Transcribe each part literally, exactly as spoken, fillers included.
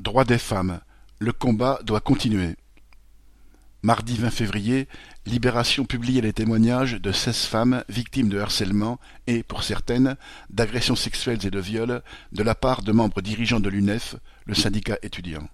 Droits des femmes, le combat doit continuer. Mardi vingt février, Libération publiait les témoignages de seize femmes victimes de harcèlement et, pour certaines, d'agressions sexuelles et de viols de la part de membres dirigeants de l'U N E F, le syndicat étudiant.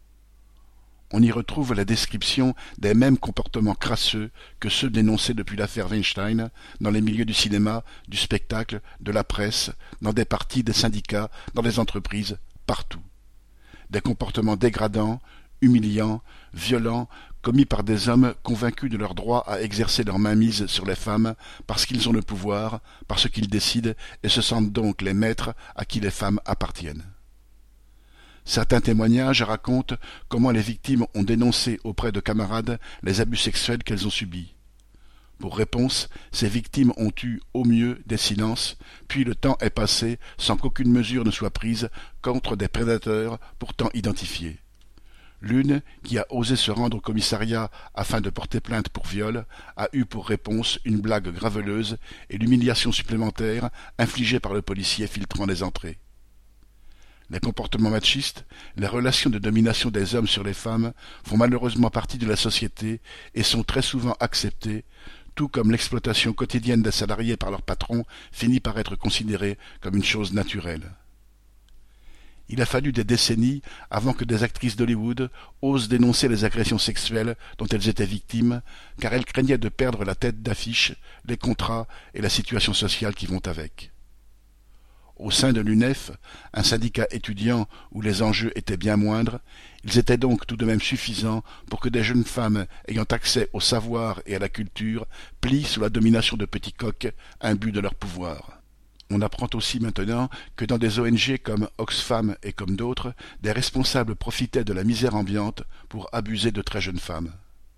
On y retrouve la description des mêmes comportements crasseux que ceux dénoncés depuis l'affaire Weinstein dans les milieux du cinéma, du spectacle, de la presse, dans des partis, des syndicats, dans les entreprises, partout. Des comportements dégradants, humiliants, violents, commis par des hommes convaincus de leur droit à exercer leur mainmise sur les femmes parce qu'ils ont le pouvoir, parce qu'ils décident et se sentent donc les maîtres à qui les femmes appartiennent. Certains témoignages racontent comment les victimes ont dénoncé auprès de camarades les abus sexuels qu'elles ont subis. Pour réponse, ces victimes ont eu, au mieux, des silences, puis le temps est passé sans qu'aucune mesure ne soit prise contre des prédateurs pourtant identifiés. L'une, qui a osé se rendre au commissariat afin de porter plainte pour viol, a eu pour réponse une blague graveleuse et l'humiliation supplémentaire infligée par le policier filtrant les entrées. Les comportements machistes, les relations de domination des hommes sur les femmes font malheureusement partie de la société et sont très souvent acceptés, tout comme l'exploitation quotidienne des salariés par leurs patrons finit par être considérée comme une chose naturelle. Il a fallu des décennies avant que des actrices d'Hollywood osent dénoncer les agressions sexuelles dont elles étaient victimes, car elles craignaient de perdre la tête d'affiche, les contrats et la situation sociale qui vont avec. Au sein de l'U N E F, un syndicat étudiant où les enjeux étaient bien moindres, ils étaient donc tout de même suffisants pour que des jeunes femmes ayant accès au savoir et à la culture plient sous la domination de petits coqs imbus de leur pouvoir. On apprend aussi maintenant que dans des O N G comme Oxfam et comme d'autres, des responsables profitaient de la misère ambiante pour abuser de très jeunes femmes.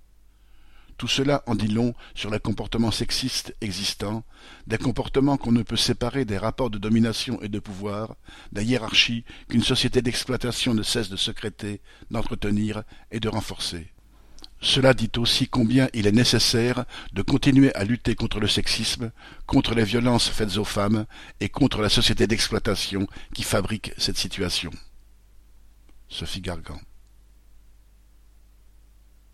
Tout cela en dit long sur les comportements sexistes existants, des comportements qu'on ne peut séparer des rapports de domination et de pouvoir, des hiérarchies qu'une société d'exploitation ne cesse de sécréter, d'entretenir et de renforcer. Cela dit aussi combien il est nécessaire de continuer à lutter contre le sexisme, contre les violences faites aux femmes et contre la société d'exploitation qui fabrique cette situation. Sophie Gargan.